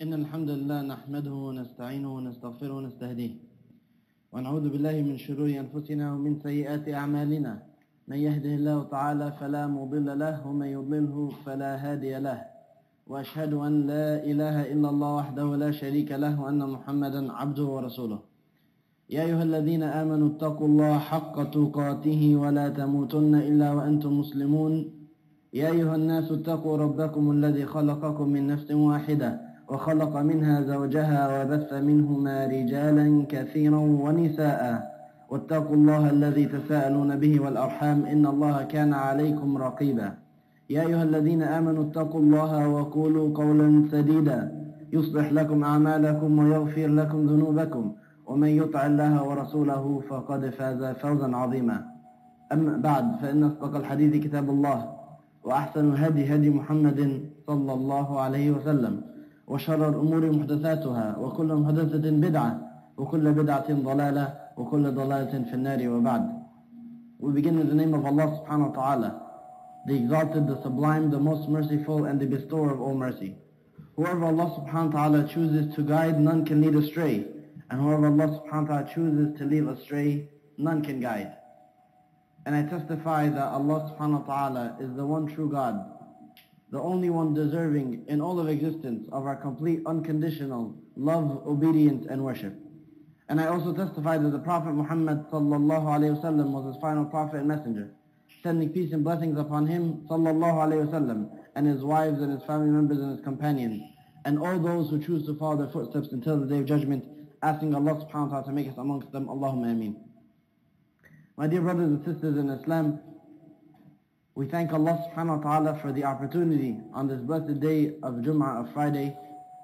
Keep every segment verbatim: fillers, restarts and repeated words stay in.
إن الحمد لله نحمده ونستعينه ونستغفره ونستهديه ونعوذ بالله من شرور أنفسنا ومن سيئات أعمالنا. من يهده الله تعالى فلا مضل له ومن يضلله فلا هادي له، وأشهد أن لا إله إلا الله وحده لا شريك له وأن محمدا عبده ورسوله. يا أيها الذين آمنوا اتقوا الله حق تقاته ولا تموتن إلا وأنتم مسلمون. يا أيها الناس اتقوا ربكم الذي خلقكم من نفس واحدة وخلق منها زوجها وبث منهما رجالا كثيرا ونساء، واتقوا الله الذي تساءلون به والأرحام إن الله كان عليكم رقيبا. يا أيها الذين آمنوا اتقوا الله وقولوا قولا سديدا يصلح لكم أعمالكم ويغفر لكم ذنوبكم، ومن يطع الله ورسوله فقد فاز فوزا عظيما. أما بعد، فإن أصدق الحديث كتاب الله، وأحسن الهدي هدي محمد صلى الله عليه وسلم، وشر الأمور محدثاتها وكل محدثة بدعة وكل بدعة ضلالة وكل ضلالة في النار. وبعد. We begin in the name of Allah subhanahu wa ta'ala, the exalted, the sublime, the most merciful, and the bestower of all mercy. Whoever Allah subhanahu wa ta'ala chooses to guide, none can lead astray. And whoever Allah subhanahu wa ta'ala chooses to leave astray, none can guide. And I testify that Allah subhanahu wa ta'ala is the one true God, the only one deserving in all of existence of our complete unconditional love, obedience, and worship. And I also testify that the Prophet Muhammad sallallahu alayhi wa sallam was his final prophet and messenger, sending peace and blessings upon him sallallahu alayhi wa sallam, and his wives and his family members and his companions, and all those who choose to follow their footsteps until the day of judgment, asking Allah subhanahu wa ta'ala to make us amongst them. Allahumma ameen. My dear brothers and sisters in Islam, we thank Allah subhanahu wa ta'ala for the opportunity on this blessed day of Jum'ah, of Friday.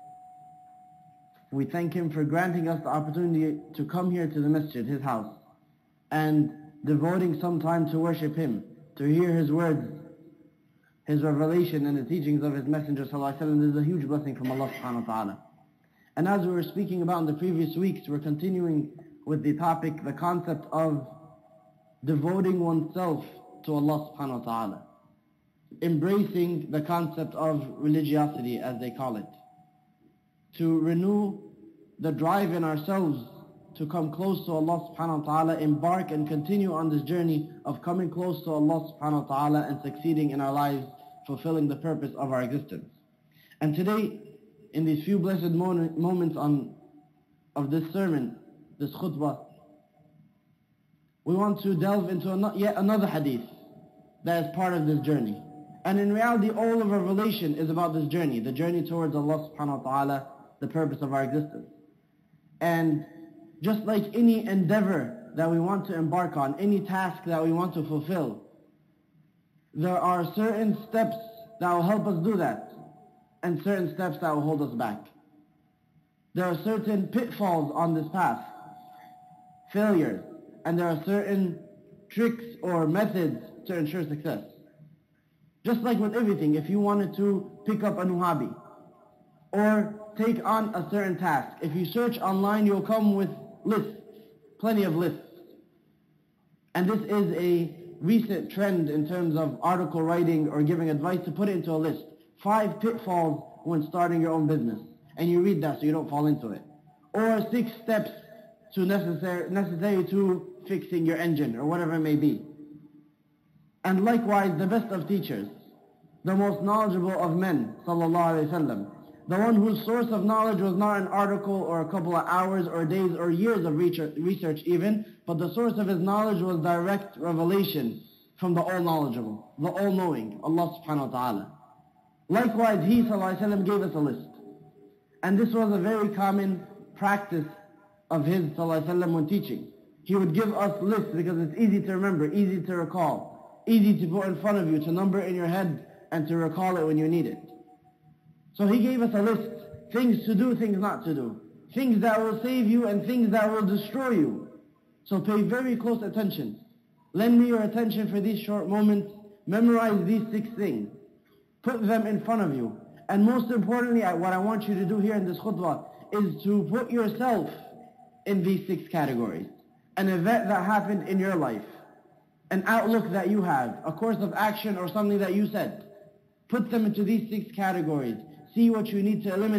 We thank Him for granting us the opportunity to come here to the masjid, His house, and devoting some time to worship Him, to hear His words, His revelation, and the teachings of His Messenger sallallahu alaihi wasallam. This is a huge blessing from Allah subhanahu wa ta'ala. And as we were speaking about in the previous weeks, we're continuing with the topic, the concept of devoting oneself to Allah subhanahu wa ta'ala, embracing the concept of religiosity, as they call it, to renew the drive in ourselves to come close to Allah subhanahu wa ta'ala, embark and continue on this journey of coming close to Allah subhanahu wa ta'ala and succeeding in our lives, fulfilling the purpose of our existence. And today, in these few blessed moments on of this sermon, this khutbah, we want to delve into an, yet another hadith that is part of this journey. And in reality, all of our revelation is about this journey, the journey towards Allah subhanahu wa ta'ala, the purpose of our existence. And just like any endeavor that we want to embark on, any task that we want to fulfill, there are certain steps that will help us do that, and certain steps that will hold us back. There are certain pitfalls on this path, failures, and there are certain tricks or methods to ensure success. Just like with everything, if you wanted to pick up a new hobby or take on a certain task, if you search online, you'll come with lists, plenty of lists. And this is a recent trend in terms of article writing or giving advice, to put it into a list. Five pitfalls when starting your own business. And you read that so you don't fall into it. Or six steps to necessary, necessary to fixing your engine or whatever it may be. And likewise, the best of teachers, the most knowledgeable of men, sallallahu alayhi wa sallam, the one whose source of knowledge was not an article or a couple of hours or days or years of research even, but the source of his knowledge was direct revelation from the all-knowledgeable, the all-knowing, Allah subhanahu wa ta'ala. Likewise, he sallallahu alayhi wa sallam gave us a list. And this was a very common practice of his sallallahu alayhi wa sallam when teaching. He would give us lists because it's easy to remember, easy to recall, easy to put in front of you, to number in your head and to recall it when you need it. So he gave us a list, things to do, things not to do, things that will save you and things that will destroy you. So pay very close attention. Lend me your attention for these short moments. Memorize these six things. Put them in front of you. And most importantly, what I want you to do here in this khutbah is to put yourself in these six categories. An event that happened in your life, an outlook that you have, a course of action or something that you said. Put them into these six categories. See what you need to eliminate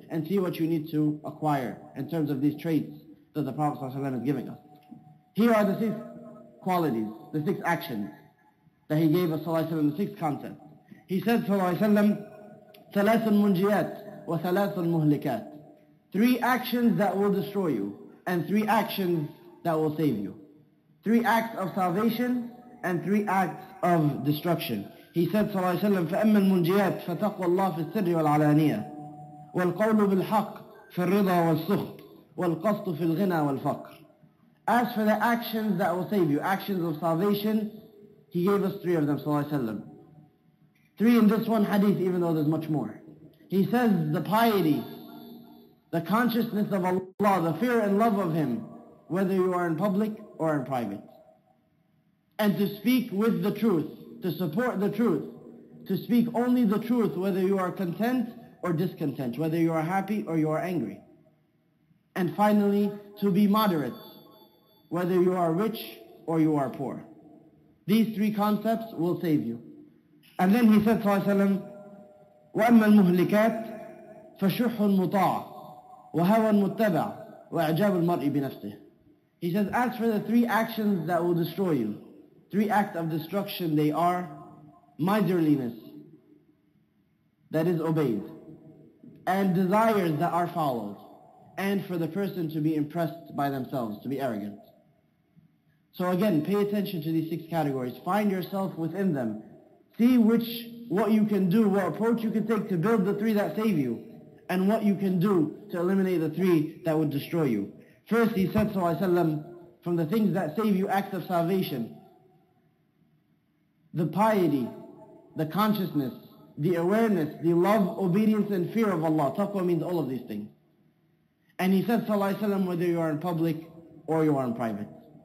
and see what you need to acquire in terms of these traits that the Prophet ﷺ is giving us. Here are the six qualities, the six actions that he gave us ﷺ, the six concepts. He said ﷺ, ثلاث منجيات وثلاث مهلكات. Three actions that will destroy you, and three actions that will save you. Three acts of salvation and three acts of destruction. He said صلى الله عليه وسلم فأما المنجيات فتقوى الله في السر والعلانية والقول بالحق في الرضا والسخط والقسط في الغنى والفقر. As for the actions that will save you, actions of salvation, he gave us three of them صلى الله عليه وسلم. Three in this one hadith, even though there's much more. He says the piety, the consciousness of Allah, the fear and love of Him, whether you are in public or in private. And to speak with the truth, to support the truth, to speak only the truth, whether you are content or discontent, whether you are happy or you are angry. And finally, to be moderate, whether you are rich or you are poor. These three concepts will save you. And then he said, صلى الله عليه وسلم, وَأَمَّا الْمُهْلِكَاتِ فَشُحٌ مُطَاعٌ وَهَوًى مُتَّبَعٌ وَإِعْجَابُ الْمَرْءِ بِنَفْسِهِ. He says, as for the three actions that will destroy you, three acts of destruction, they are miserliness that is obeyed, and desires that are followed, and for the person to be impressed by themselves, to be arrogant. So again, pay attention to these six categories. Find yourself within them. See which, what you can do, what approach you can take to build the three that save you, and what you can do to eliminate the three that would destroy you. First, he said, sallallahu alaihi wasallam, from the things that save you, acts of salvation, the piety, the consciousness, the awareness, the love, obedience, and fear of Allah. Taqwa means all of these things. And he said, sallallahu alaihi wasallam, whether you are in public or you are in private.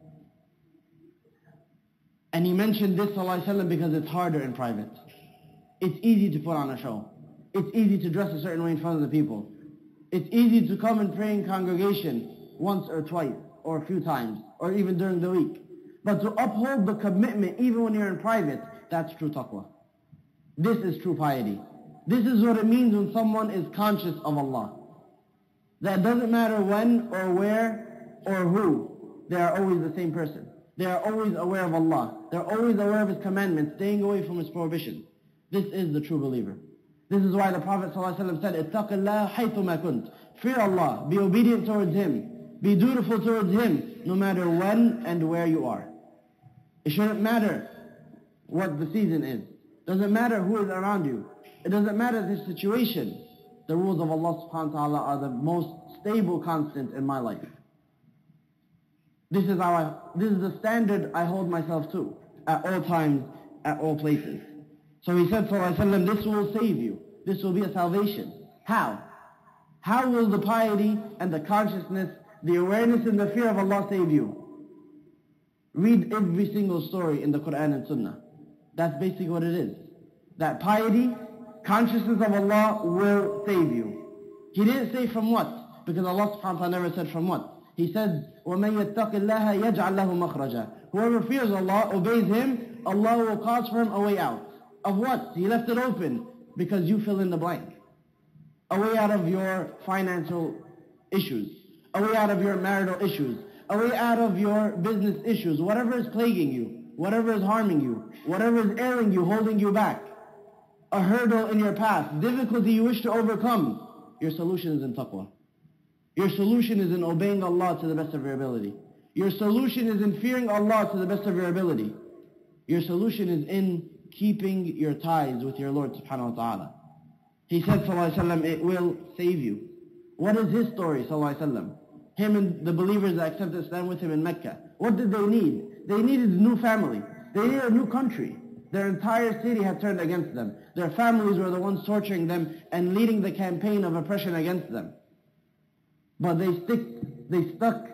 And he mentioned this, sallallahu alaihi wasallam, because it's harder in private. It's easy to put on a show. It's easy to dress a certain way in front of the people. It's easy to come and pray in congregation once or twice or a few times or even during the week. But to uphold the commitment even when you're in private, that's true taqwa. This is true piety. This is what it means when someone is conscious of Allah. That doesn't matter when or where or who, they are always the same person. They are always aware of Allah. They're always aware of His commandments, staying away from His prohibitions. This is the true believer. This is why the Prophet ﷺ said, اتَّقِ اللَّهَ حَيْثُ مَا كُنْتَ. Fear Allah, be obedient towards Him, be dutiful towards Him, no matter when and where you are. It shouldn't matter what the season is. It doesn't matter who is around you. It doesn't matter the situation. The rules of Allah subhanahu wa ta'ala are the most stable constant in my life. This is how I, this is the standard I hold myself to at all times, at all places. So he said, sallallahu alaihi wasallam, this will save you. This will be a salvation. How? How will the piety and the consciousness, the awareness and the fear of Allah save you? Read every single story in the Quran and Sunnah. That's basically what it is. That piety, consciousness of Allah will save you. He didn't say from what? Because Allah subhanahu wa ta'ala never said from what. He said, وَمَنْ يَتَّقِ اللَّهَ يَجْعَلْ لَهُ مَخْرَجًا. Whoever fears Allah, obeys Him, Allah will cause for him a way out. Of what? He left it open because you fill in the blank. A way out of your financial issues. A way out of your marital issues. A way out of your business issues. Whatever is plaguing you. Whatever is harming you. Whatever is ailing you, holding you back. A hurdle in your path. Difficulty you wish to overcome. Your solution is in taqwa. Your solution is in obeying Allah to the best of your ability. Your solution is in fearing Allah to the best of your ability. Your solution is in keeping your ties with your Lord subhanahu wa ta'ala. He said, sallallahu alaihi wasallam, it will save you. What is his story, sallallahu alaihi wasallam? Him and the believers that accepted Islam with him in Mecca. What did they need? They needed a new family. They needed a new country. Their entire city had turned against them. Their families were the ones torturing them and leading the campaign of oppression against them. But they stick, they stuck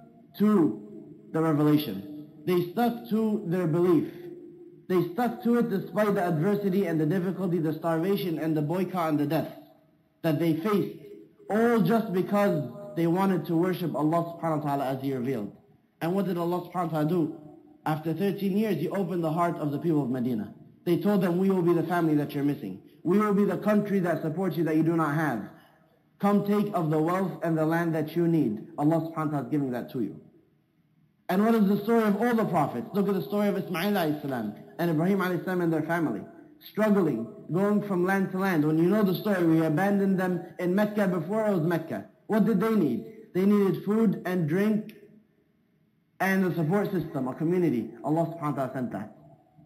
to the revelation. They stuck to their belief. They stuck to it despite the adversity and the difficulty, the starvation and the boycott and the death that they faced, all just because they wanted to worship Allah subhanahu wa ta'ala as He revealed. And what did Allah subhanahu wa ta'ala do? After thirteen years, He opened the heart of the people of Medina. They told them, we will be the family that you're missing. We will be the country that supports you that you do not have. Come take of the wealth and the land that you need. Allah subhanahu wa ta'ala is giving that to you. And what is the story of all the prophets? Look at the story of Ismail alayhi salam and Ibrahim alayhi salam and their family. Struggling, going from land to land. When you know the story, we abandoned them in Mecca before it was Mecca. What did they need? They needed food and drink and a support system, a community. Allah subhanahu wa ta'ala sent that.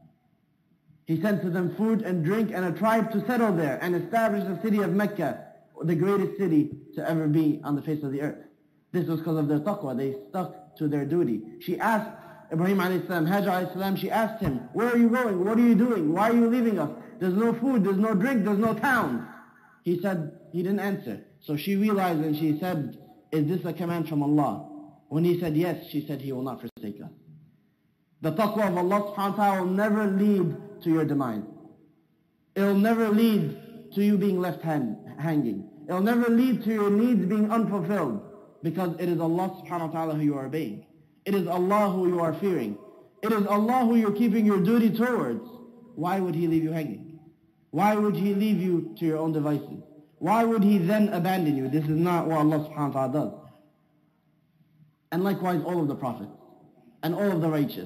He sent to them food and drink and a tribe to settle there and establish the city of Mecca, the greatest city to ever be on the face of the earth. This was because of their taqwa. They stuck to their duty. She asked Ibrahim alayhi salam, Hajar alayhi salam, she asked him, where are you going? What are you doing? Why are you leaving us? There's no food, there's no drink, there's no town. He said, he didn't answer. So she realized and she said, is this a command from Allah? When he said yes, she said, he will not forsake us. The taqwa of Allah subhanahu wa ta'ala will never lead to your demise. It will never lead to you being left hand, hanging. It will never lead to your needs being unfulfilled, because it is Allah subhanahu wa ta'ala who you are obeying. It is Allah who you are fearing. It is Allah who you're keeping your duty towards. Why would He leave you hanging? Why would He leave you to your own devices? Why would He then abandon you? This is not what Allah subhanahu wa ta'ala does. And likewise all of the prophets and all of the righteous.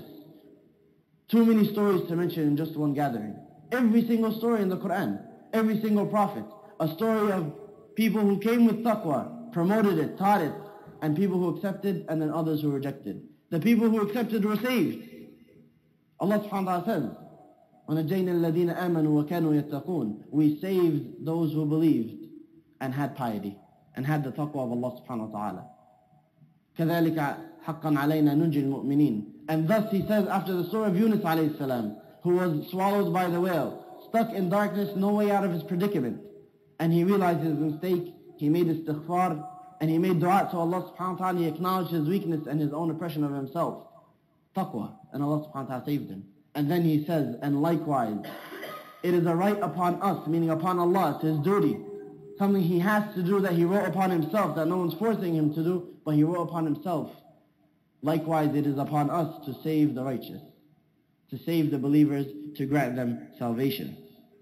Too many stories to mention in just one gathering. Every single story in the Quran, every single prophet, a story of people who came with taqwa, promoted it, taught it, and people who accepted and then others who rejected. The people who accepted were saved. Allah subhanahu wa ta'ala says, وَنَجَّيْنَا الَّذِينَ آمَنُوا وَكَانُوا يَتَّقُونَ. We saved those who believed and had piety and had the taqwa of Allah subhanahu wa ta'ala. كَذَلِكَ حَقًّا عَلَيْنَا نُنْجِي الْمُؤْمِنِينَ. And thus he says after the story of Yunus alayhi salam, who was swallowed by the whale, stuck in darkness, no way out of his predicament. And he realized his mistake, he made istighfar, and he made dua to Allah subhanahu wa ta'ala, he acknowledged his weakness and his own oppression of himself. Taqwa. And Allah subhanahu wa ta'ala saved him. And then he says, and likewise, it is a right upon us, meaning upon Allah, it's his duty. Something he has to do that he wrote upon himself, that no one's forcing him to do, but he wrote upon himself. Likewise, it is upon us to save the righteous, to save the believers, to grant them salvation.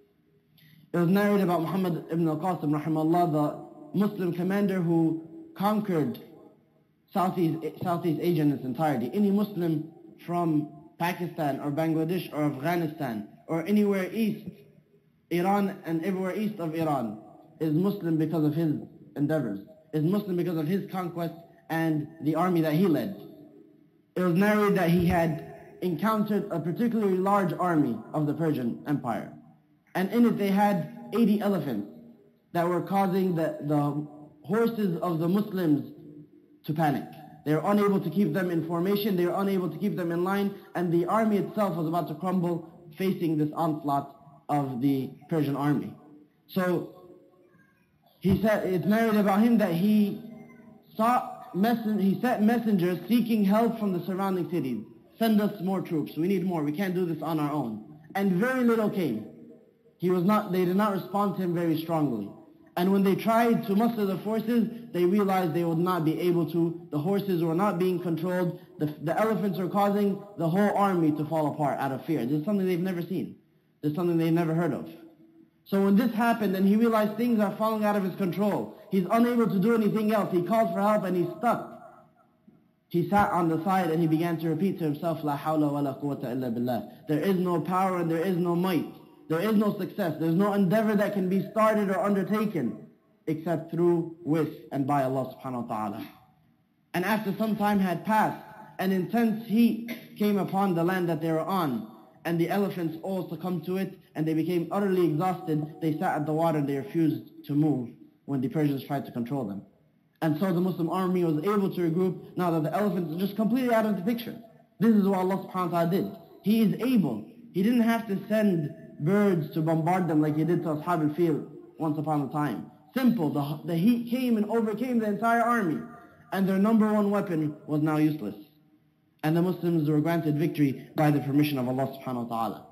It was narrated about Muhammad ibn al-Qasim, rahimahullah, the Muslim commander who conquered Southeast, Southeast Asia in its entirety. Any Muslim from Pakistan or Bangladesh or Afghanistan or anywhere east, Iran and everywhere east of Iran is Muslim because of his endeavors, is Muslim because of his conquest and the army that he led. It was narrated that he had encountered a particularly large army of the Persian Empire. And in it they had eighty elephants that were causing the, the horses of the Muslims to panic. They were unable to keep them in formation, they were unable to keep them in line, and the army itself was about to crumble facing this onslaught of the Persian army. So he said, it's narrated about him that he saw messen- he sent messengers seeking help from the surrounding cities. Send us more troops, we need more, we can't do this on our own. And very little came. He was not, they did not respond to him very strongly. And when they tried to muster the forces, they realized they would not be able to. The horses were not being controlled. The, the elephants were causing the whole army to fall apart out of fear. This is something they've never seen. This is something they've never heard of. So when this happened and he realized things are falling out of his control, he's unable to do anything else. He called for help and he's stuck. He sat on the side and he began to repeat to himself, La hawla wa la quwwata illa billah. There is no power and there is no might. There is no success. There's no endeavor that can be started or undertaken except through, with, and by Allah subhanahu wa ta'ala. And after some time had passed, an intense heat came upon the land that they were on, and the elephants all succumbed to it, and they became utterly exhausted. They sat at the water and they refused to move when the Persians tried to control them. And so the Muslim army was able to regroup now that the elephants are just completely out of the picture. This is what Allah subhanahu wa ta'ala did. He is able. He didn't have to send birds to bombard them like he did to Ashab al-Fil once upon a time. Simple, the, the heat came and overcame the entire army, and their number one weapon was now useless. And the Muslims were granted victory by the permission of Allah subhanahu wa ta'ala.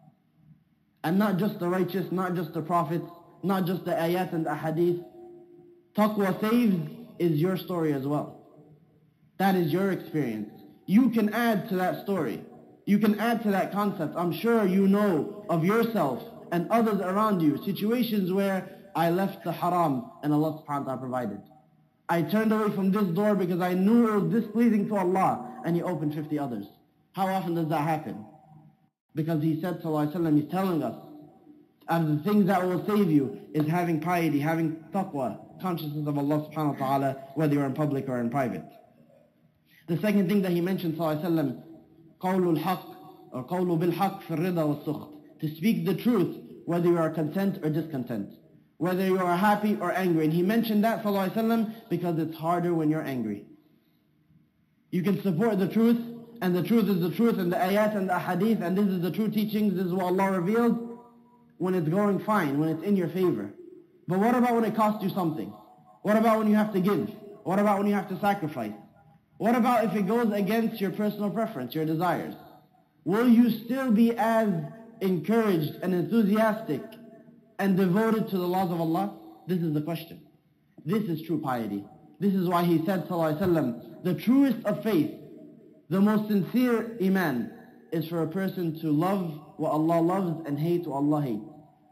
And not just the righteous, not just the prophets, not just the ayat and the ahadith. Taqwa saves is your story as well. That is your experience. You can add to that story. You can add to that concept. I'm sure you know of yourself and others around you situations where I left the haram and Allah subhanahu wa ta'ala provided. I turned away from this door because I knew it was displeasing to Allah, and He opened fifty others. How often does that happen? Because He said, sallallahu alaihi wasallam, He's telling us, of the things that will save you is having piety, having taqwa, consciousness of Allah subhanahu wa ta'ala, whether you're in public or in private. The second thing that He mentioned, sallallahu alaihi wasallam, قَوْلُ الْحَقِّ or قَوْلُ بِالْحَقِّ فِي الرِّضَى وَالسُّخْطِ, to speak the truth, whether you are content or discontent, whether you are happy or angry. And He mentioned that, sallallahu alaihi wasallam, because it's harder when you're angry. You can support the truth, and the truth is the truth, and the ayat and the hadith, and this is the true teachings, this is what Allah revealed, when it's going fine, when it's in your favor. But what about when it costs you something? What about when you have to give? What about when you have to sacrifice? What about if it goes against your personal preference, your desires? Will you still be as encouraged and enthusiastic and devoted to the laws of Allah? This is the question. This is true piety. This is why He said, sallallahu alaihi wasallam, the truest of faith, the most sincere iman, is for a person to love what Allah loves and hate what Allah hates.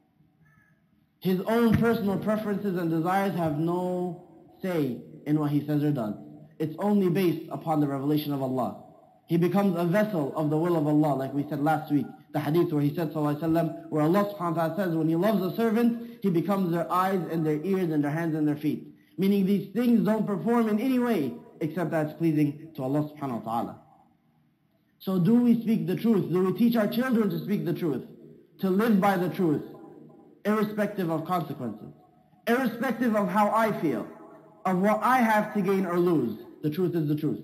His own personal preferences and desires have no say in what he says or does. It's only based upon the revelation of Allah. He becomes a vessel of the will of Allah, like we said last week, the hadith where He said, sallallahu alaihi wasallam, where Allah subhanahu wa ta'ala says, when He loves a servant, He becomes their eyes and their ears and their hands and their feet. Meaning these things don't perform in any way except that it's pleasing to Allah subhanahu wa ta'ala. So do we speak the truth? Do we teach our children to speak the truth? To live by the truth, irrespective of consequences, irrespective of how I feel, of what I have to gain or lose. The truth is the truth.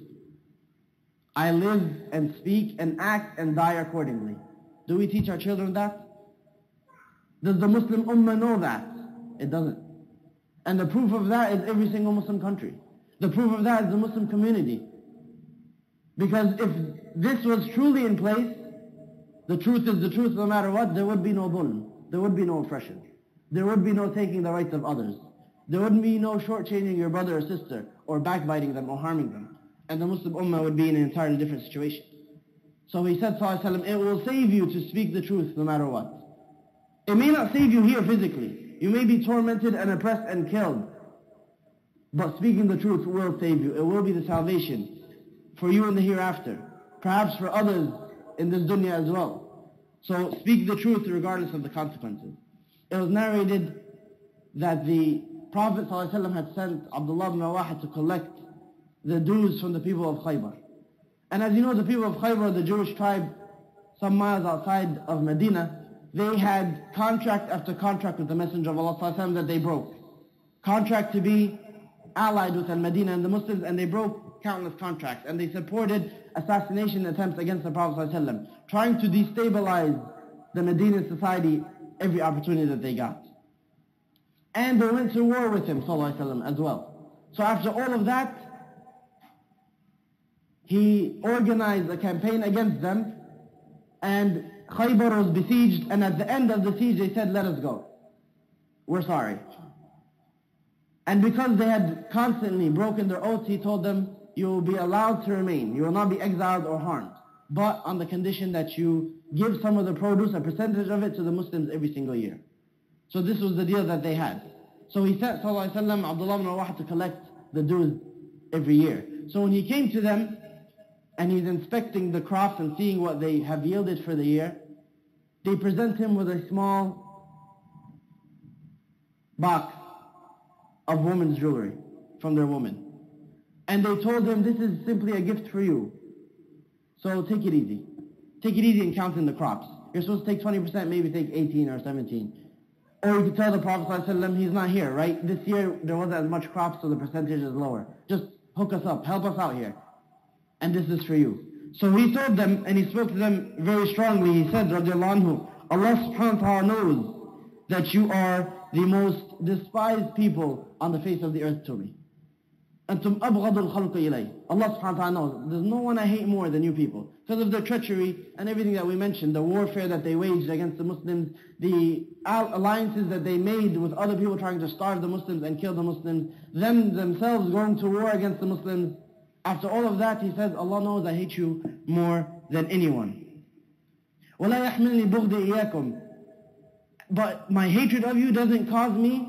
I live and speak and act and die accordingly. Do we teach our children that? Does the Muslim Ummah know that? It doesn't. And the proof of that is every single Muslim country. The proof of that is the Muslim community. Because if this was truly in place, the truth is the truth no matter what, there would be no dhulm. There would be no oppression. There would be no taking the rights of others. There would be no shortchanging your brother or sister, or backbiting them or harming them. And the Muslim Ummah would be in an entirely different situation. So He said, sallallahu alaihi wasallam, it will save you to speak the truth no matter what. It may not save you here physically. You may be tormented and oppressed and killed. But speaking the truth will save you. It will be the salvation for you in the hereafter. Perhaps for others in this dunya as well. So speak the truth regardless of the consequences. It was narrated that the Prophet ﷺ had sent Abdullah ibn Rawaha to collect the dues from the people of Khaybar. And as you know, the people of Khaybar, the Jewish tribe, some miles outside of Medina, they had contract after contract with the Messenger of Allah ﷺ that they broke. Contract to be allied with Al-Medina and the Muslims, and they broke countless contracts. And they supported assassination attempts against the Prophet ﷺ, trying to destabilize the Medina society every opportunity that they got. And they went to war with him ﷺ as well. So after all of that, he organized a campaign against them, and Khaybar was besieged, and at the end of the siege they said, let us go. We're sorry. And because they had constantly broken their oaths, he told them, you will be allowed to remain. You will not be exiled or harmed. But on the condition that you give some of the produce, a percentage of it, to the Muslims every single year. So this was the deal that they had. So he sent, sallallahu alaihi wasallam, Abdullah ibn Rawaha to collect the dues every year. So when he came to them, and he's inspecting the crops and seeing what they have yielded for the year, they present him with a small box of women's jewelry from their woman. And they told him, this is simply a gift for you. So take it easy. Take it easy in counting the crops. You're supposed to take twenty percent, maybe take eighteen or seventeen. Or you could tell the Prophet ﷺ, he's not here, right? This year there wasn't as much crops, so the percentage is lower. Just hook us up, help us out here. And this is for you. So he told them, and he spoke to them very strongly. He said, radiallahu anhu, Allah subhanahu wa ta'ala knows that you are the most despised people on the face of the earth to me. أَنْتُمْ أَبْغَضُ الْخَلْقِ إِلَيْهِ. Allah subhanahu wa ta'ala knows. There's no one I hate more than you people. Because of their treachery and everything that we mentioned, the warfare that they waged against the Muslims, the alliances that they made with other people trying to starve the Muslims and kill the Muslims, them themselves going to war against the Muslims. After all of that, he says, Allah knows I hate you more than anyone. وَلَا يَحْمِلْنِي بُغْضِي إِيَاكُمْ. But my hatred of you doesn't cause me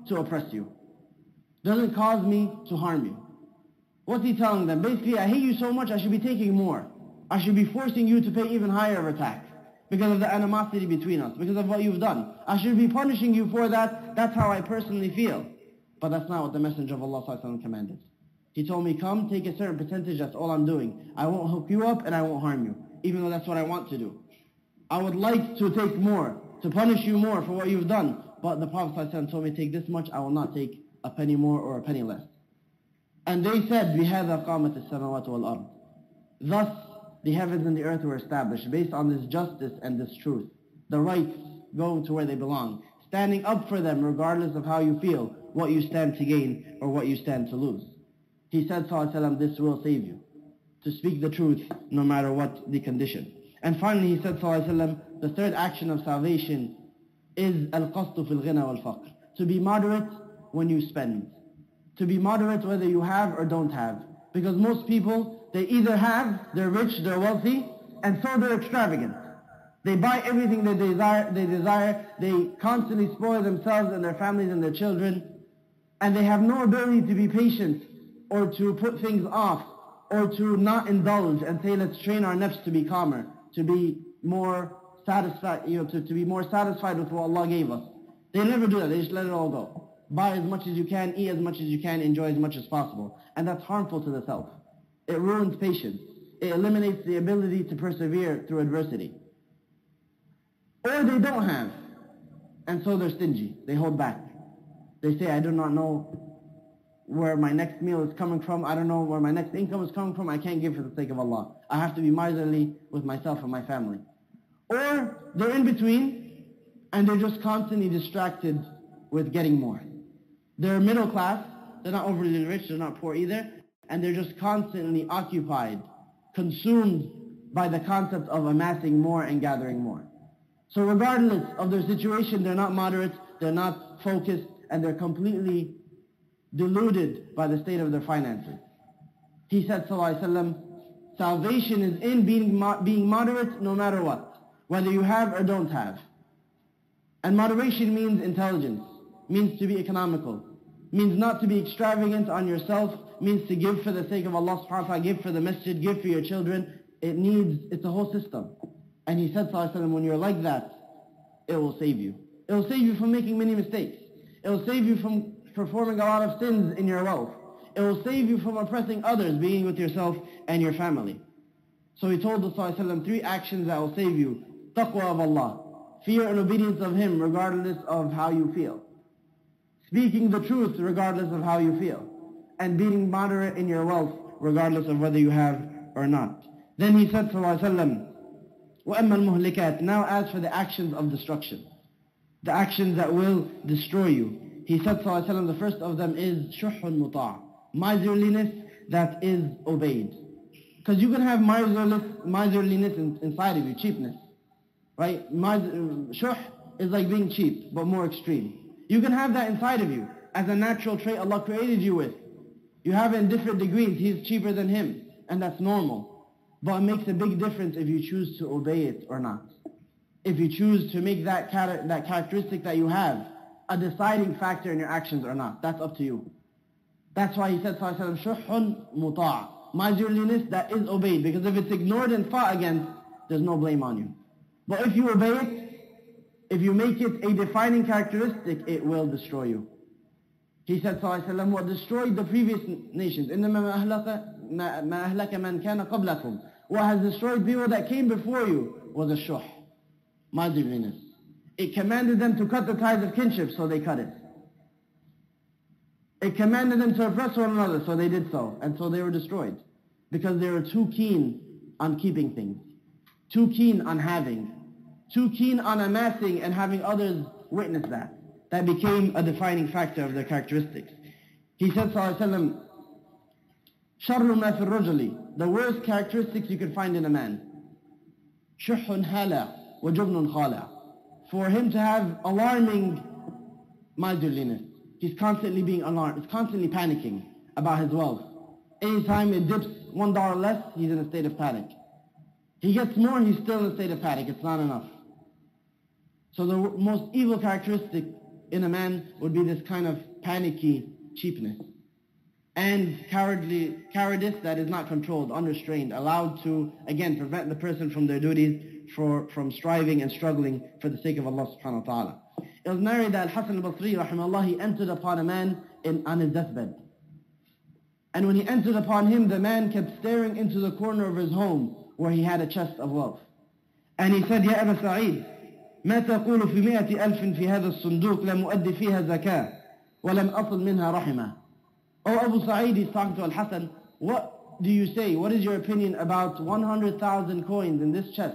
to oppress you. Doesn't cause me to harm you. What's he telling them? Basically, I hate you so much, I should be taking more. I should be forcing you to pay even higher of a tax because of the animosity between us, because of what you've done. I should be punishing you for that. That's how I personally feel. But that's not what the Messenger of Allah sallallahu alaihi wasallam commanded. He told me, come, take a certain percentage, that's all I'm doing. I won't hook you up and I won't harm you, even though that's what I want to do. I would like to take more, to punish you more for what you've done. But the Prophet sallallahu alaihi wasallam told me, take this much, I will not take a penny more or a penny less. And they said, بِهَذَا قَامَتِ السَّمَوَاتُ وَالْأَرْضِ. Thus, the heavens and the earth were established based on this justice and this truth. The rights going to where they belong. Standing up for them regardless of how you feel, what you stand to gain or what you stand to lose. He said, sallallahu alaihi wasallam, this will save you. To speak the truth no matter what the condition. And finally he said, sallallahu alaihi wasallam, the third action of salvation is al-qasdu fil ghina wal faqr. To be moderate when you spend. To be moderate whether you have or don't have. Because most people, they either have, they're rich, they're wealthy, and so they're extravagant. They buy everything that they desire, they desire, they constantly spoil themselves and their families and their children, and they have no ability to be patient or to put things off or to not indulge and say, let's train our nafs to be calmer, to be more satisfied, you know, to, to be more satisfied with what Allah gave us. They never do that, they just let it all go. Buy as much as you can, eat as much as you can, enjoy as much as possible. And that's harmful to the self. It ruins patience. It eliminates the ability to persevere through adversity. Or they don't have, and so they're stingy. They hold back. They say, I do not know where my next meal is coming from. I don't know where my next income is coming from. I can't give for the sake of Allah. I have to be miserly with myself and my family. Or they're in between, and they're just constantly distracted with getting more. They're middle class, they're not overly rich, they're not poor either, and they're just constantly occupied, consumed by the concept of amassing more and gathering more. So regardless of their situation, they're not moderate, they're not focused, and they're completely deluded by the state of their finances. He said, sallallahu alaihi wasallam, salvation is in being, mo- being moderate no matter what, whether you have or don't have. And moderation means intelligence, means to be economical, means not to be extravagant on yourself, means to give for the sake of Allah subhanahu wa ta'ala, give for the masjid, give for your children. It needs, it's a whole system. And he said, sallallahu alaihi wasallam, when you're like that, it will save you. It will save you from making many mistakes. It will save you from performing a lot of sins in your wealth. It will save you from oppressing others, being with yourself and your family. So he told us, sallallahu alaihi wasallam, three actions that will save you. Taqwa of Allah, fear and obedience of Him regardless of how you feel. Speaking the truth regardless of how you feel. And being moderate in your wealth regardless of whether you have or not. Then he said, sallallahu alaihi wasallam, وَأَمَّا الْمُهْلِكَاتِ. Now as for the actions of destruction, the actions that will destroy you. He said, sallallahu alaihi wasallam, the first of them is شُحٌ مُطَاعٌ, miserliness that is obeyed. Because you can have miserliness, miserliness in, inside of you, cheapness. Right? Shuh is like being cheap, but more extreme. You can have that inside of you as a natural trait Allah created you with. You have it in different degrees. He's cheaper than him, and that's normal. But it makes a big difference if you choose to obey it or not. If you choose to make that char- that characteristic that you have a deciding factor in your actions or not. That's up to you. That's why he said, sallallahu alaihi wasallam, shuhun muta', miserliness that is obeyed. Because if it's ignored and fought against, there's no blame on you. But if you obey it, if you make it a defining characteristic, it will destroy you. He said, sallallahu alaihi wasallam, what destroyed the previous nations, إِنَّمَا مَا أَهْلَكَ مَنْ كَانَ قَبْلَكُمْ. What has destroyed people that came before you was a shuh, miserliness. It commanded them to cut the ties of kinship, so they cut it. It commanded them to oppress one another, so they did so. And so they were destroyed. Because they were too keen on keeping things. Too keen on having. Too keen on amassing and having others witness that. That became a defining factor of their characteristics. He said, sallallahu alaihi wasallam, شَرُّ مَا فِي الرَّجُلِ, the worst characteristics you could find in a man. شُحٌ هَالَى وَجُبْنٌ خَالَى. For him to have alarming miserliness. He's constantly being alarmed. He's constantly panicking about his wealth. Anytime it dips one dollar less, he's in a state of panic. He gets more, he's still in a state of panic. It's not enough. So the most evil characteristic in a man would be this kind of panicky cheapness and cowardly cowardice that is not controlled, unrestrained, allowed to, again, prevent the person from their duties, for, from striving and struggling for the sake of Allah subhanahu wa ta'ala. It was narrated that Al-Hasan al-Basri, rahimahullah, he entered upon a man in, on his deathbed. And when he entered upon him, the man kept staring into the corner of his home where he had a chest of wealth. And he said, يا أبا سعيد ما تقول في مئة ألف في هذا الصندوق لم أؤدي فيها زكاة ولم أصل منها رحمة. Oh, Abu Sa'id, he's talking to Al-Hasan, what do you say? What is your opinion about one hundred thousand coins in this chest,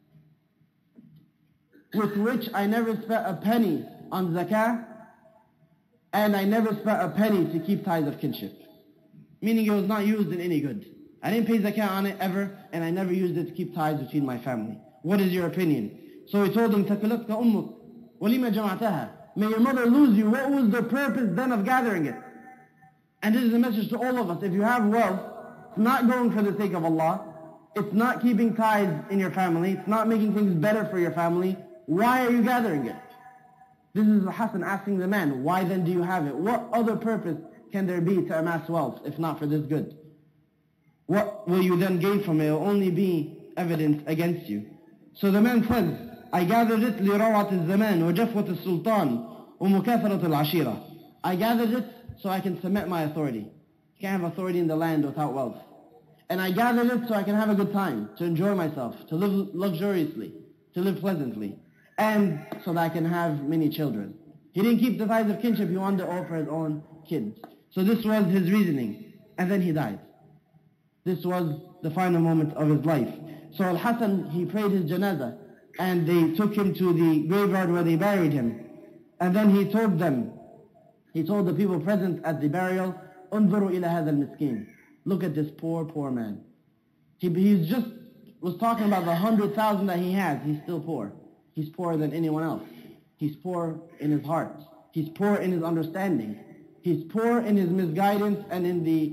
with which I never spent a penny on zakah, and I never spent a penny to keep ties of kinship? Meaning it was not used in any good. I didn't pay zakah on it ever, and I never used it to keep ties between my family. What is your opinion? So he told him, تَكَلَتْكَ أُمُّكَ وَلِمَ جَمَعْتَهَا. May your mother lose you. What was the purpose then of gathering it? And this is a message to all of us. If you have wealth, it's not going for the sake of Allah. It's not keeping ties in your family. It's not making things better for your family. Why are you gathering it? This is Hassan asking the man, why then do you have it? What other purpose can there be to amass wealth if not for this good? What will you then gain from it? It will only be evidence against you. So the man says, I gathered it لِرَوَةِ الزَّمَانِ وَجَفْوَةِ السُّلْطَانِ وَمُكَاثَرَةِ الْعَشِيرَةِ. I gathered it so I can cement my authority. You can't have authority in the land without wealth. And I gathered it so I can have a good time, to enjoy myself, to live luxuriously, to live pleasantly, and so that I can have many children. He didn't keep the ties of kinship, he wanted it all for his own kids. So this was his reasoning. And then he died. This was the final moment of his life. So Al-Hasan, he prayed his janazah, and they took him to the graveyard where they buried him. And then he told them, he told the people present at the burial, انظروا إلى هذا المسكين. Look at this poor, poor man. He he's just was talking about the hundred thousand that he has. He's still poor. He's poorer than anyone else. He's poor in his heart. He's poor in his understanding. He's poor in his misguidance and in the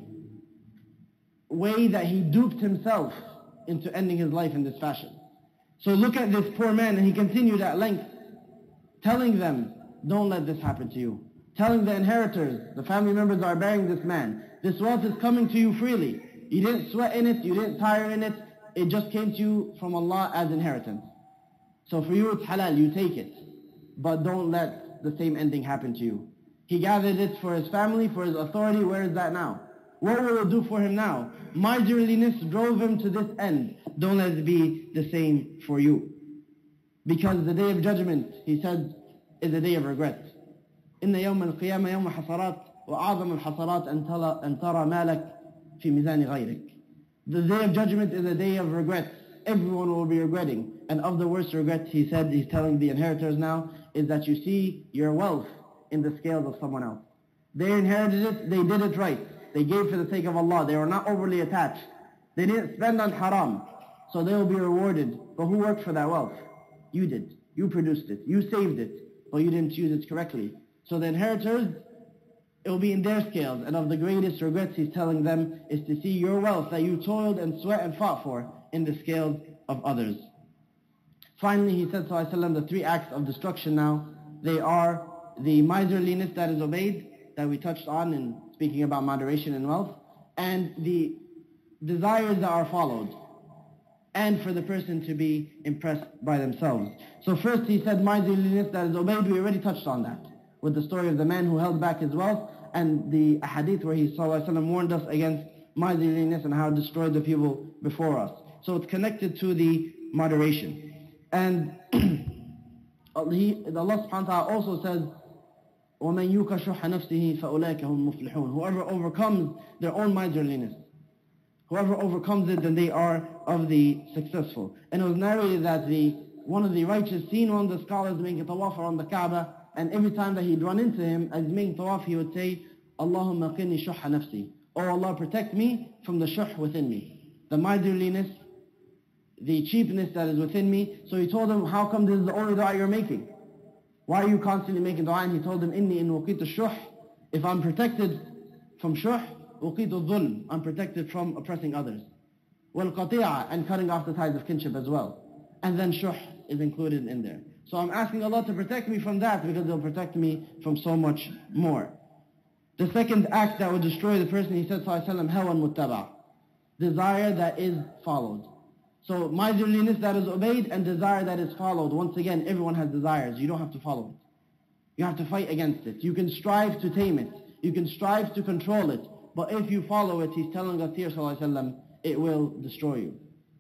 way that he duped himself into ending his life in this fashion. So look at this poor man, and he continued at length, telling them, don't let this happen to you. Telling the inheritors, the family members are burying this man. This wealth is coming to you freely. You didn't sweat in it, you didn't tire in it. It just came to you from Allah as inheritance. So for you it's halal, you take it. But don't let the same ending happen to you. He gathered it for his family, for his authority. Where is that now? What will it do for him now? Miserliness drove him to this end. Don't let it be the same for you. Because the day of judgment, he said, is a day of regret. إن يوم القيامة يوم حسرات وأعظم الحسرات أن ترى مالك في ميزان غيرك. The day of judgment is a day of regret. Everyone will be regretting. And of the worst regrets, he said, he's telling the inheritors now, is that you see your wealth in the scales of someone else. They inherited it, they did it right. They gave for the sake of Allah. They were not overly attached. They didn't spend on haram. So they will be rewarded. But who worked for that wealth? You did. You produced it. You saved it. But you didn't use it correctly. So the inheritors, it will be in their scales. And of the greatest regrets he's telling them is to see your wealth that you toiled and sweat and fought for in the scales of others. Finally, he said, sallallahu alaihi wasallam, the three acts of destruction now, they are the miserliness that is obeyed, that we touched on in speaking about moderation and wealth, and the desires that are followed, and for the person to be impressed by themselves. So first he said miserliness that is obeyed. We already touched on that with the story of the man who held back his wealth, and the hadith where he sallallahu alaihi wasallam warned us against miserliness and how it destroyed the people before us. So it's connected to the moderation. And he, Allah subhanahu wa ta'ala also says, وَمَنْ يُوكَ شُحَّ نَفْسِهِ فَأُولَٰئِكَ هُمُ الْمُفْلِحُونَ. Whoever overcomes their own miserliness, whoever overcomes it, then they are of the successful. And it was narrated that the one of the righteous seen one of the scholars making tawaf around the Kaaba, and every time that he'd run into him as making tawaf, he would say, Allahumma qini shuhha nafsi. Oh Allah, protect me from the shuh within me, the miserliness, the cheapness that is within me. So he told him, how come this is the only dua you're making? Why are you constantly making dua? And he told him, Inni in waqitu shuh. If I'm protected from shuh, waqitu dhulm, I'm protected from oppressing others. Wal qati'a, and cutting off the ties of kinship as well. And then shuh is included in there. So I'm asking Allah to protect me from that, because He'll protect me from so much more. The second act that would destroy the person, he said, sallallahu alayhi wa sallam, hawan muttaba. Desire that is followed. So miserliness that is obeyed and desire that is followed. Once again, everyone has desires. You don't have to follow it. You have to fight against it. You can strive to tame it. You can strive to control it. But if you follow it, he's telling us here, sallallahu alayhi wa sallam, it will destroy you.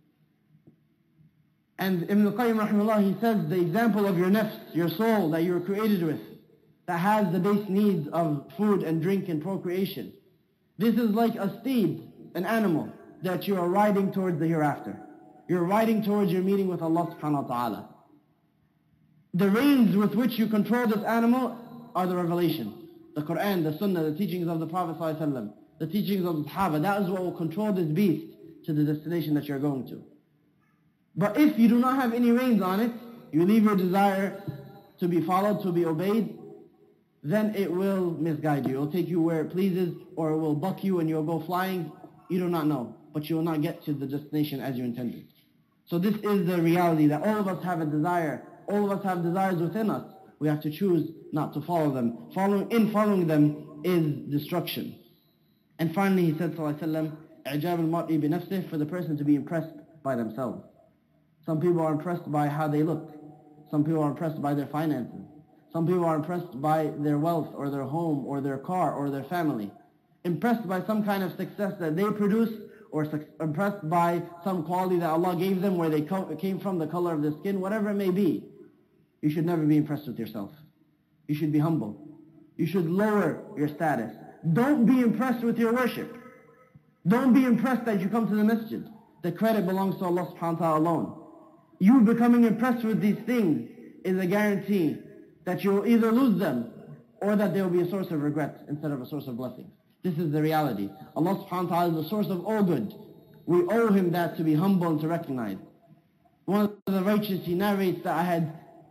And Ibn al-Qayyim rahimahullah, he says, the example of your nafs, your soul that you were created with, that has the base needs of food and drink and procreation. This is like a steed, an animal, that you are riding towards the hereafter. You're riding towards your meeting with Allah subhanahu wa ta'ala. The reins with which you control this animal are the revelation, the Quran, the Sunnah, the teachings of the Prophet sallallahu alaihi wasallam, the teachings of the Sahaba. That is what will control this beast to the destination that you're going to. But if you do not have any reins on it, you leave your desire to be followed, to be obeyed, then it will misguide you. It will take you where it pleases, or it will buck you and you'll go flying. You do not know, but you will not get to the destination as you intended. So this is the reality, that all of us have a desire. All of us have desires within us. We have to choose not to follow them. Following, in following them is destruction. And finally he said, sallallahu alaihi wasallam, إعجاب المرء بنفسه, for the person to be impressed by themselves. Some people are impressed by how they look. Some people are impressed by their finances. Some people are impressed by their wealth or their home or their car or their family. Impressed by some kind of success that they produce, or su- impressed by some quality that Allah gave them, where they co- came from, the color of the skin, whatever it may be. You should never be impressed with yourself. You should be humble. You should lower your status. Don't be impressed with your worship. Don't be impressed that you come to the masjid. The credit belongs to Allah subhanahu wa ta'ala alone. You becoming impressed with these things is a guarantee that you will either lose them or that they will be a source of regret instead of a source of blessing. This is the reality. Allah subhanahu wa ta'ala is the source of all good. We owe Him that, to be humble and to recognize. One of the righteous, he narrates that I had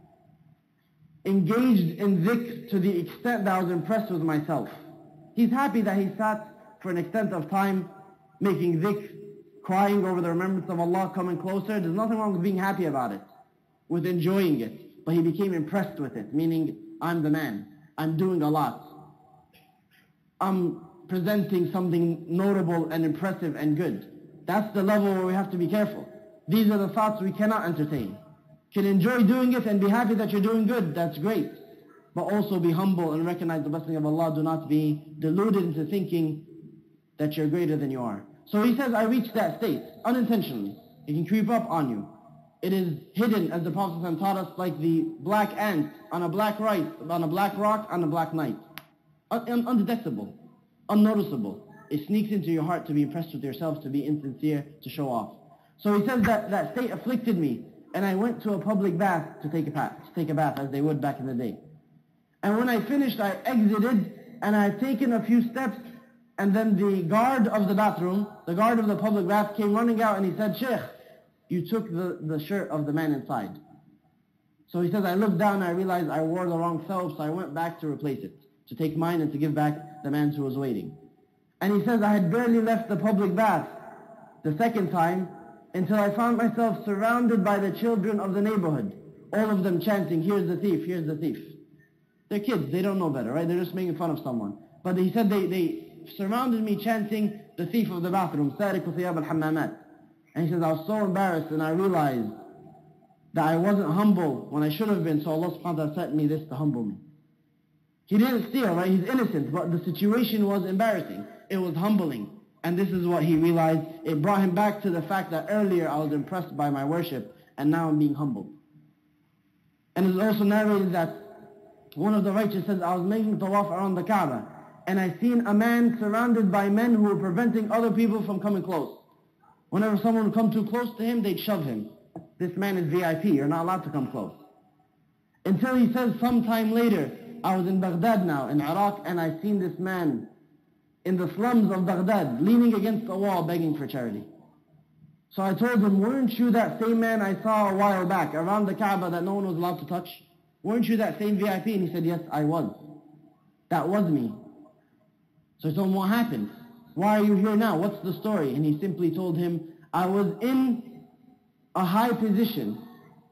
engaged in dhikr to the extent that I was impressed with myself. He's happy that he sat for an extent of time making dhikr, crying over the remembrance of Allah, coming closer. There's nothing wrong with being happy about it, with enjoying it. But he became impressed with it, meaning, I'm the man. I'm doing a lot. I'm presenting something notable and impressive and good. That's the level where we have to be careful. These are the thoughts we cannot entertain. You can enjoy doing it and be happy that you're doing good. That's great. But also be humble and recognize the blessing of Allah. Do not be deluded into thinking that you're greater than you are. So he says, I reached that state unintentionally. It can creep up on you. It is hidden, as the Prophet taught us, like the black ant on a black rice, on a black rock, on a black night. Un- undetectable, unnoticeable. It sneaks into your heart to be impressed with yourself, to be insincere, to show off. So he says that that state afflicted me, and I went to a public bath to take a bath, to take a bath as they would back in the day. And when I finished, I exited, and I had taken a few steps, and then the guard of the bathroom, the guard of the public bath, came running out, and he said, Sheikh, you took the, the shirt of the man inside. So he says, I looked down and I realized I wore the wrong self, so I went back to replace it, to take mine and to give back the man's who was waiting. And he says, I had barely left the public bath the second time until I found myself surrounded by the children of the neighborhood, all of them chanting, here's the thief, here's the thief. They're kids, they don't know better, right? They're just making fun of someone. But he said they, they surrounded me chanting the thief of the bathroom, سارق ثياب الحمامات. And he says, I was so embarrassed, and I realized that I wasn't humble when I should have been, so Allah subhanahu wa ta'ala sent me this to humble me. He didn't steal, right? He's innocent, but the situation was embarrassing. It was humbling. And this is what he realized. It brought him back to the fact that earlier I was impressed by my worship, and now I'm being humbled. And it's also narrated that one of the righteous says, I was making tawaf around the Kaaba, and I seen a man surrounded by men who were preventing other people from coming close. Whenever someone would come too close to him, they'd shove him. This man is V I P, you're not allowed to come close. Until he says sometime later, I was in Baghdad now, in Iraq, and I seen this man in the slums of Baghdad, leaning against a wall, begging for charity. So I told him, weren't you that same man I saw a while back, around the Kaaba that no one was allowed to touch? Weren't you that same V I P? And he said, yes, I was. That was me. So I told him, what happened? Why are you here now? What's the story? And he simply told him, I was in a high position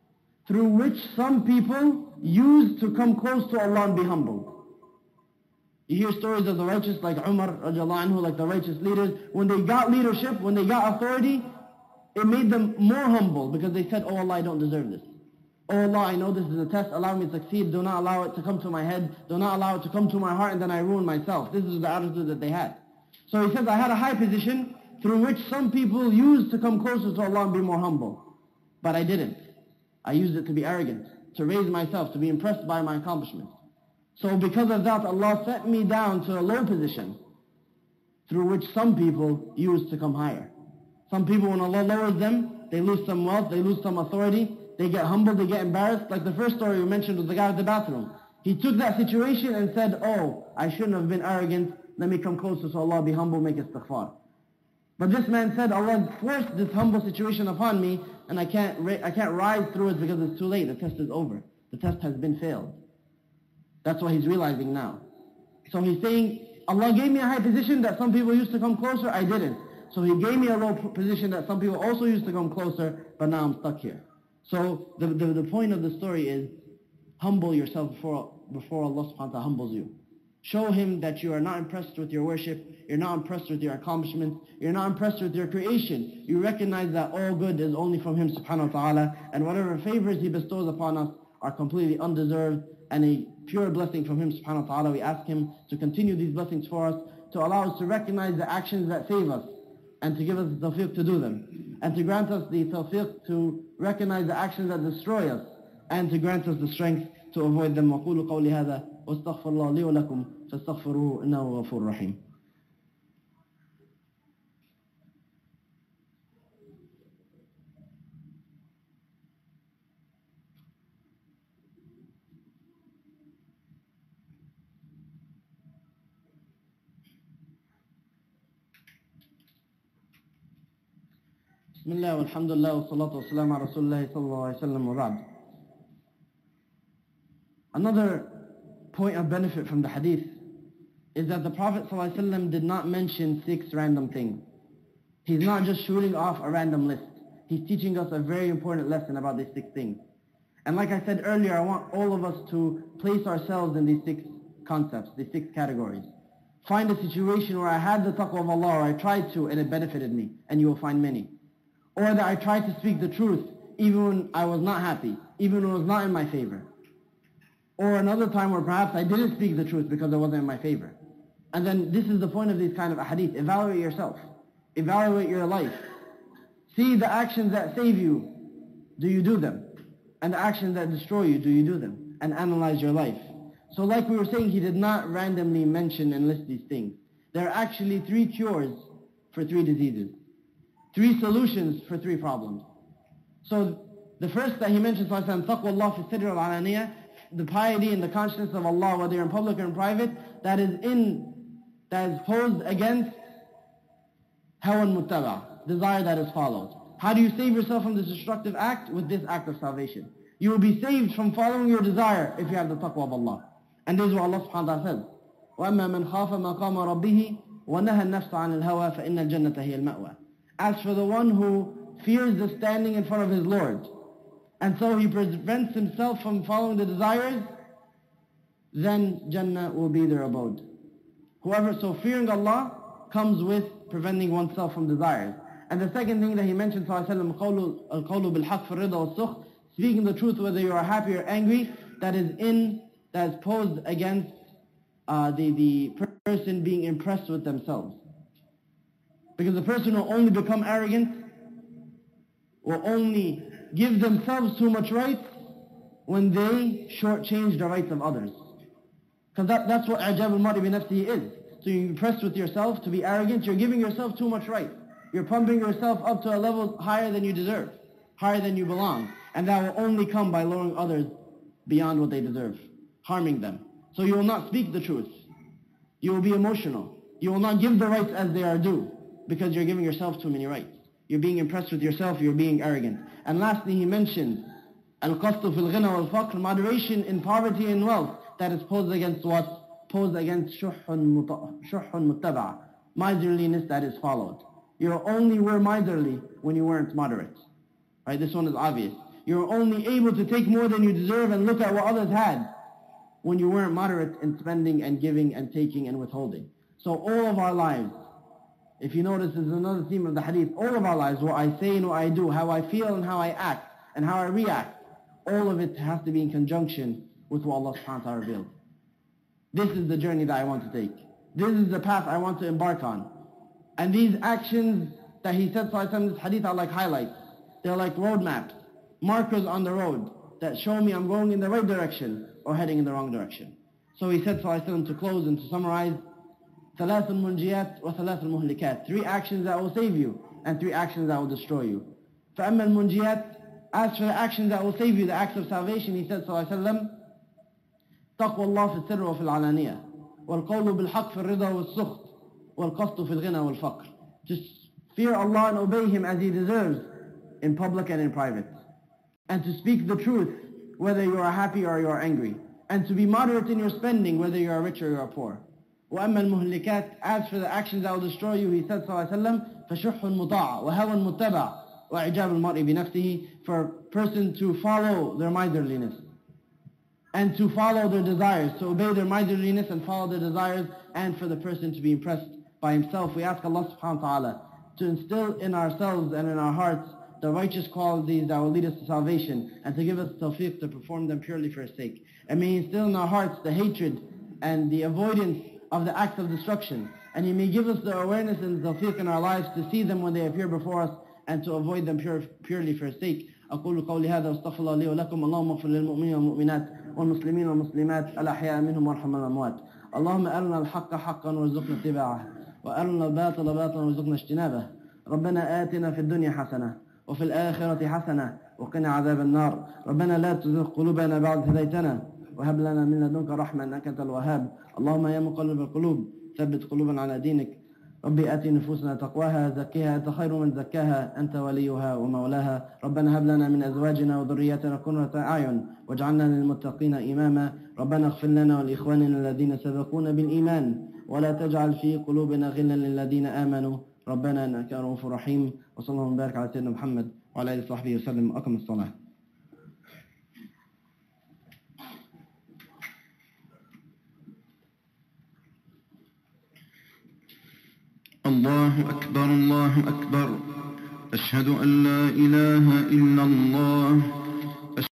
through which some people use to come close to Allah and be humbled. You hear stories of the righteous like Umar radiallahu anhu, like the righteous leaders. When they got leadership, when they got authority, it made them more humble because they said, oh Allah, I don't deserve this. Oh Allah, I know this is a test. Allow me to succeed. Do not allow it to come to my head. Do not allow it to come to my heart and then I ruin myself. This is the attitude that they had. So he says, I had a high position through which some people used to come closer to Allah and be more humble. But I didn't. I used it to be arrogant, to raise myself, to be impressed by my accomplishments. So because of that, Allah set me down to a low position through which some people used to come higher. Some people, when Allah lowers them, they lose some wealth, they lose some authority, they get humbled, they get embarrassed. Like the first story we mentioned was the guy at the bathroom. He took that situation and said, oh, I shouldn't have been arrogant, let me come closer to Allah, be humble, make istighfar. But this man said, Allah forced this humble situation upon me and I can't, I can't rise through it because it's too late, the test is over. The test has been failed. That's what he's realizing now. So he's saying, Allah gave me a high position that some people used to come closer, I didn't. So he gave me a low position that some people also used to come closer, but now I'm stuck here. So the, the, the point of the story is, humble yourself before, before Allah subhanahu wa ta'ala humbles you. Show Him that you are not impressed with your worship, you're not impressed with your accomplishments, you're not impressed with your creation. You recognize that all good is only from Him subhanahu wa ta'ala, and whatever favors He bestows upon us are completely undeserved and a pure blessing from Him subhanahu wa ta'ala. We ask Him to continue these blessings for us, to allow us to recognize the actions that save us, and to give us the tawfiq to do them, and to grant us the tawfiq to recognize the actions that destroy us, and to grant us the strength to avoid them. وَقُولُوا قَوْلِ هَذَا وَاسْتَغْفِرُ اللَّهَ لِي وَلَكُمْ فَاسْتَغْفِرُوهُ إِنَّهُ غَفُورٌ رَحِيمٌ. Bismillah walhamdulillah wa salatu wa salam ala Rasulullah sallallahu alayhi wa sallam wa ba'd. Another point of benefit from the hadith is that the Prophet sallallahu alayhi wa sallam did not mention six random things. He's not just shooting off a random list. He's teaching us a very important lesson about these six things. And like I said earlier, I want all of us to place ourselves in these six concepts, these six categories. Find a situation where I had the taqwa of Allah, or I tried to and it benefited me, and you will find many. Or that I tried to speak the truth even when I was not happy, even when it was not in my favor. Or another time where perhaps I didn't speak the truth because it wasn't in my favor. And then this is the point of these kind of hadith. Evaluate yourself. Evaluate your life. See the actions that save you. Do you do them? And the actions that destroy you, do you do them? And analyze your life. So like we were saying, he did not randomly mention and list these things. There are actually three cures for three diseases. Three solutions for three problems. So the first that he mentions, taqwa Allah fi sidr al-alaniyah, the piety and the consciousness of Allah, whether you're in public or in private, that is in, that is posed against hawa muttaba, desire that is followed. How do you save yourself from this destructive act? With this act of salvation. You will be saved from following your desire if you have the taqwa of Allah. And this is what Allah subhanahu wa ta'ala says. وَأَمَّا مَنْ خَافَ مَقَامَ رَبِّهِ وَنَهَى النَّفْسَ عَنِ الْهَوَى فَإِنَّ الْجَنَّةَ هِيَ الْمَأْوَى. As for the one who fears the standing in front of his Lord, and so he prevents himself from following the desires, then Jannah will be their abode. Whoever, so fearing Allah comes with preventing oneself from desires. And the second thing that he mentioned, sallallahu alayhi wa sallam, الْقَوْلُ بِالْحَقِّ فِي الرِّضَى وَالسُّخْطِ, speaking the truth whether you are happy or angry, that is in, that is posed against uh, the, the person being impressed with themselves. Because the person will only become arrogant, will only give themselves too much rights when they shortchange the rights of others. Because that, that's what i'jab al-mar'i bi nafsihi is. So you're impressed with yourself, to be arrogant, you're giving yourself too much right. You're pumping yourself up to a level higher than you deserve, higher than you belong. And that will only come by lowering others beyond what they deserve, harming them. So you will not speak the truth. You will be emotional. You will not give the rights as they are due, because you're giving yourself too many rights. You're being impressed with yourself, you're being arrogant. And lastly, he mentioned al-qasdu fil ghina wal-faqr, moderation in poverty and wealth, that is posed against what? Posed against shuhun muttaba'a, miserliness that is followed. You only were miserly when you weren't moderate. Right? This one is obvious. You're only able to take more than you deserve and look at what others had when you weren't moderate in spending and giving and taking and withholding. So all of our lives, if you notice, this is another theme of the hadith, all of our lives, what I say and what I do, how I feel and how I act, and how I react, all of it has to be in conjunction with what Allah subhanahu wa ta'ala revealed. This is the journey that I want to take. This is the path I want to embark on. And these actions that he said, sallallahu alaihi wasallam, this hadith are like highlights. They're like roadmaps, markers on the road that show me I'm going in the right direction or heading in the wrong direction. So he said, sallallahu alaihi wasallam, to close and to summarize, ثلاث المنجيات وثلاث المهلكات. Three actions that will save you and three actions that will destroy you. فأما المنجيات, as for the actions that will save you, the acts of salvation, he said, sallallahu alaihi wasallam, تقوى الله في السر وفي العلانية والقول بالحق في الرضا والسخط والقسط في الغنى والفقر. Just fear Allah and obey Him as He deserves in public and in private. And to speak the truth whether you are happy or you are angry. And to be moderate in your spending whether you are rich or you are poor. وأما المهلكات, as for the actions that will destroy you, he said, sallallahu alaihi wasallam, فشح مطاع وهوى متبع وإعجاب المرء بنفسه, for a person to follow their miserliness and to follow their desires, to obey their miserliness and follow their desires, and for the person to be impressed by himself. We ask Allah subhanahu wa ta'ala to instill in ourselves and in our hearts the righteous qualities that will lead us to salvation, and to give us tawfiq to perform them purely for His sake. And may He instill in our hearts the hatred and the avoidance of the acts of destruction. And He may give us the awareness and the tawfiq in our lives to see them when they appear before us and to avoid them pure, purely for His sake. أقول قولي هذا واستغفر الله لي ولكم. اللهم اغفر للمؤمنين والمؤمنات والمسلمين والمسلمات الأحياء منهم وارحم الأموات. اللهم أرنا الحق حقا وارزقنا اتباعه وأرنا الباطل باطلا وارزقنا اجتنابه. ربنا آتنا في الدنيا حسنة وفي الآخرة حسنة وقنا عذاب النار. ربنا لا تزغ قلوبنا بعد هديتنا وهب لنا من لدنك رحمة إنك أنت الوهاب. اللهم يا مقلب القلوب ثبت قلوبنا على دينك. ربي آتي نفوسنا تقواها زكيها أنت خير من زكاها أنت وليها ومولاها. ربنا هب لنا من أزواجنا وذرياتنا قرة أعين واجعلنا للمتقين إماما. ربنا اغفر لنا ولإخواننا الذين سبقونا بالإيمان ولا تجعل في قلوبنا غلا للذين آمنوا ربنا إنك رؤوف رحيم. وصلى الله وبارك على سيدنا محمد وعلى آله وصحبه وسلم. أقم الصلاة. الله أكبر الله أكبر. أشهد أن لا إله إلا الله